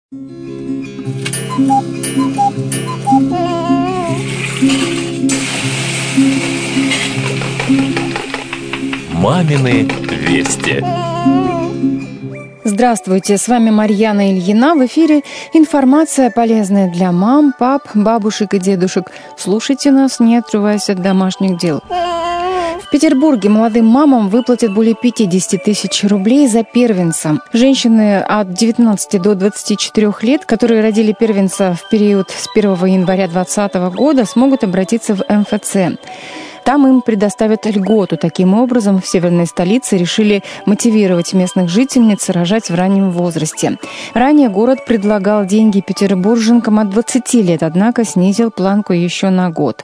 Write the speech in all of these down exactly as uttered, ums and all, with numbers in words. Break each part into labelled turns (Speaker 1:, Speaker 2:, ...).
Speaker 1: Мамины вести.
Speaker 2: Здравствуйте, с вами Марьяна Ильина. В эфире информация, полезная для мам, пап, бабушек и дедушек. Слушайте нас, не отрываясь от домашних дел. В Петербурге молодым мамам выплатят более пятьдесят тысяч рублей за первенца. Женщины от девятнадцати до двадцати четырёх лет, которые родили первенца в период с первого января двадцатого года, смогут обратиться в эм эф цэ. Там им предоставят льготу. Таким образом, в северной столице решили мотивировать местных жительниц рожать в раннем возрасте. Ранее город предлагал деньги петербурженкам от двадцати лет, однако снизил планку еще на год.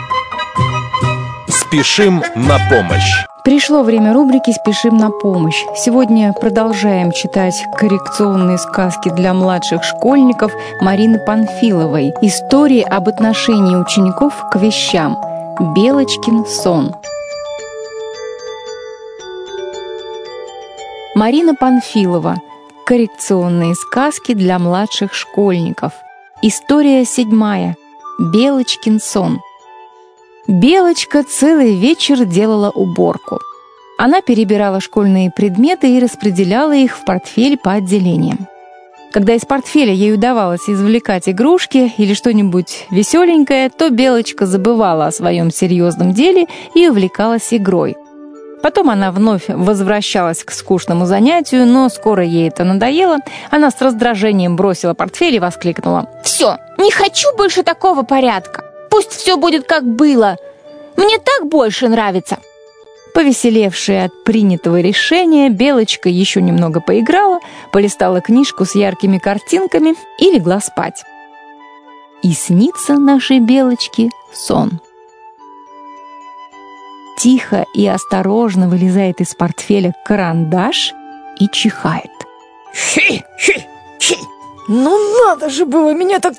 Speaker 1: Спешим на помощь.
Speaker 2: Пришло время рубрики «Спешим на помощь». Сегодня продолжаем читать коррекционные сказки для младших школьников Марины Панфиловой. Истории об отношении учеников к вещам. Белочкин сон. Марина Панфилова. Коррекционные сказки для младших школьников. История седьмая. Белочкин сон. Белочка целый вечер делала уборку. Она перебирала школьные предметы и распределяла их в портфель по отделениям. Когда из портфеля ей удавалось извлекать игрушки или что-нибудь веселенькое, то Белочка забывала о своем серьезном деле и увлекалась игрой. Потом она вновь возвращалась к скучному занятию, но скоро ей это надоело. Она с раздражением бросила портфель и воскликнула:
Speaker 3: «Все, не хочу больше такого порядка. Пусть все будет как было. Мне так больше нравится».
Speaker 2: Повеселевшая от принятого решения, Белочка еще немного поиграла, полистала книжку с яркими картинками и легла спать. И снится нашей Белочке сон. Тихо и осторожно вылезает из портфеля карандаш и чихает.
Speaker 4: Хи-хи-хи! Ну надо же было меня так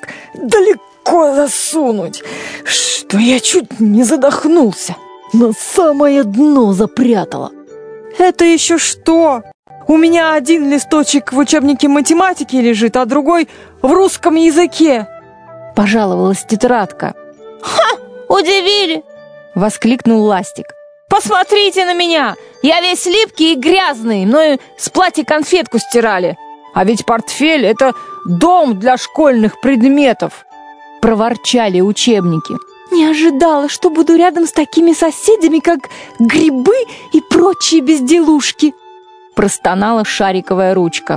Speaker 4: далеко засунуть, что я чуть не задохнулся. На самое дно запрятала. Это еще что? У меня один листочек в учебнике математики лежит, а другой в русском языке.
Speaker 2: Пожаловалась тетрадка.
Speaker 3: «Ха! Удивили!»
Speaker 2: — воскликнул Ластик.
Speaker 3: «Посмотрите на меня! Я весь липкий и грязный, мною с платья конфетку стирали.
Speaker 4: А ведь портфель — это дом для школьных предметов!»
Speaker 2: — проворчали учебники.
Speaker 4: «Не ожидала, что буду рядом с такими соседями, как грибы и прочие безделушки!» —
Speaker 2: простонала шариковая ручка.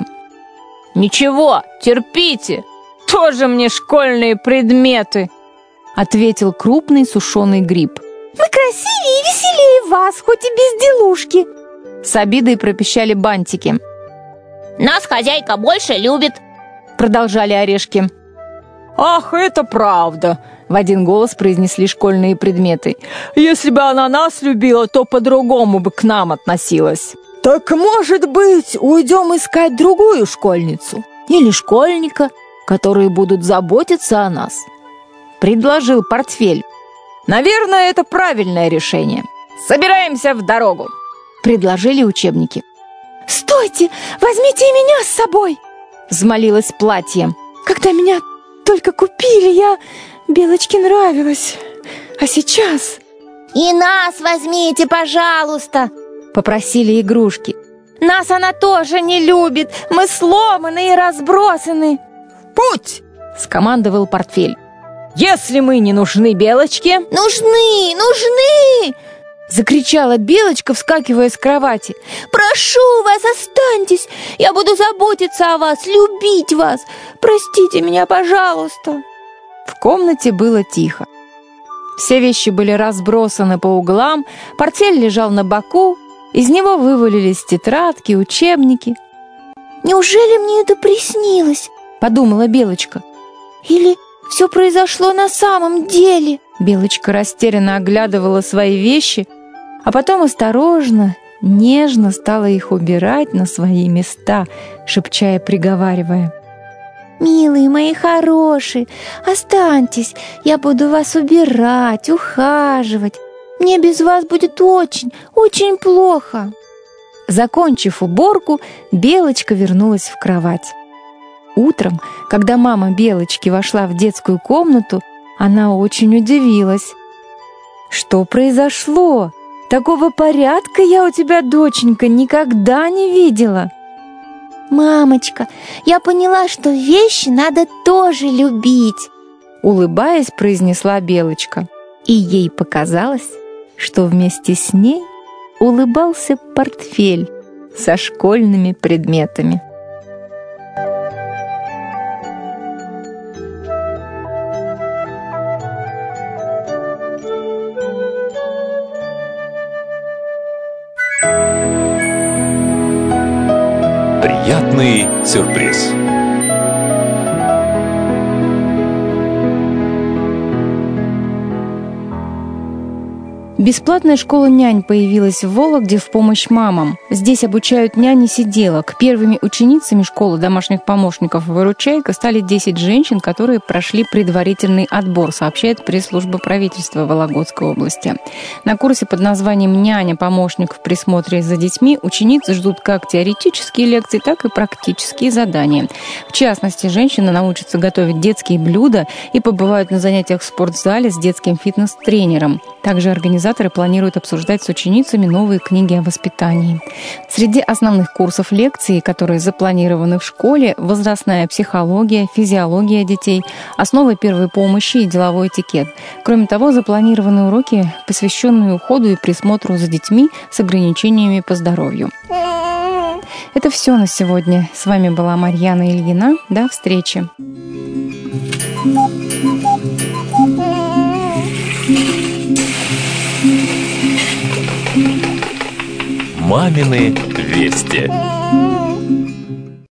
Speaker 3: «Ничего, терпите! Тоже мне школьные предметы!»
Speaker 2: — ответил крупный сушеный гриб.
Speaker 4: «Мы красивее и веселее вас, хоть и безделушки!»
Speaker 2: — с обидой пропищали бантики.
Speaker 3: «Нас хозяйка больше любит!»
Speaker 2: — продолжали орешки.
Speaker 4: «Ах, это правда!» —
Speaker 2: в один голос произнесли школьные предметы.
Speaker 4: «Если бы она нас любила, то по-другому бы к нам относилась». «Так, может быть, уйдем искать другую школьницу? Или школьника, которые будут заботиться о нас?»
Speaker 2: — предложил портфель.
Speaker 4: «Наверное, это правильное решение. Собираемся в дорогу», — предложили учебники. «Стойте! Возьмите и меня с собой!» — взмолилось платье. «Когда меня только купили, я Белочке нравилась. А сейчас...»
Speaker 3: «И нас возьмите, пожалуйста!»
Speaker 2: — попросили игрушки.
Speaker 3: «Нас она тоже не любит. Мы сломаны и разбросаны».
Speaker 4: «В путь!» — скомандовал портфель. «Если мы не нужны Белочке...»
Speaker 3: «Нужны! Нужны!»
Speaker 2: — закричала Белочка, вскакивая с кровати.
Speaker 3: «Прошу вас, останьтесь! Я буду заботиться о вас, любить вас! Простите меня, пожалуйста!»
Speaker 2: В комнате было тихо. Все вещи были разбросаны по углам, портфель лежал на боку, из него вывалились тетрадки, учебники.
Speaker 3: «Неужели мне это приснилось?»
Speaker 2: — подумала Белочка.
Speaker 3: «Или все произошло на самом деле?»
Speaker 2: Белочка растерянно оглядывала свои вещи, а потом осторожно, нежно стала их убирать на свои места, шепча и приговаривая:
Speaker 3: «Милые мои хорошие, останьтесь, я буду вас убирать, ухаживать. Мне без вас будет очень, очень плохо».
Speaker 2: Закончив уборку, Белочка вернулась в кровать. Утром, когда мама Белочки вошла в детскую комнату, она очень удивилась. «Что произошло? Такого порядка я у тебя, доченька, никогда не видела!»
Speaker 3: «Мамочка, я поняла, что вещи надо тоже любить!»
Speaker 2: Улыбаясь, произнесла Белочка. И ей показалось, что вместе с ней улыбался портфель со школьными предметами.
Speaker 1: Приятный сюрприз.
Speaker 2: Бесплатная школа нянь появилась в Вологде в помощь мамам. Здесь обучают няни-сиделок. Первыми ученицами школы домашних помощников «Выручайка» стали десять женщин, которые прошли предварительный отбор, сообщает пресс-служба правительства Вологодской области. На курсе под названием «Няня-помощник в присмотре за детьми» ученицы ждут как теоретические лекции, так и практические задания. В частности, женщины научатся готовить детские блюда и побывают на занятиях в спортзале с детским фитнес-тренером. Также организаторы планируют обсуждать с ученицами новые книги о воспитании. Среди основных курсов лекций, которые запланированы в школе, возрастная психология, физиология детей, основы первой помощи и деловой этикет. Кроме того, запланированы уроки, посвященные уходу и присмотру за детьми с ограничениями по здоровью. Это все на сегодня. С вами была Марьяна Ильина. До встречи.
Speaker 1: Мамины вести.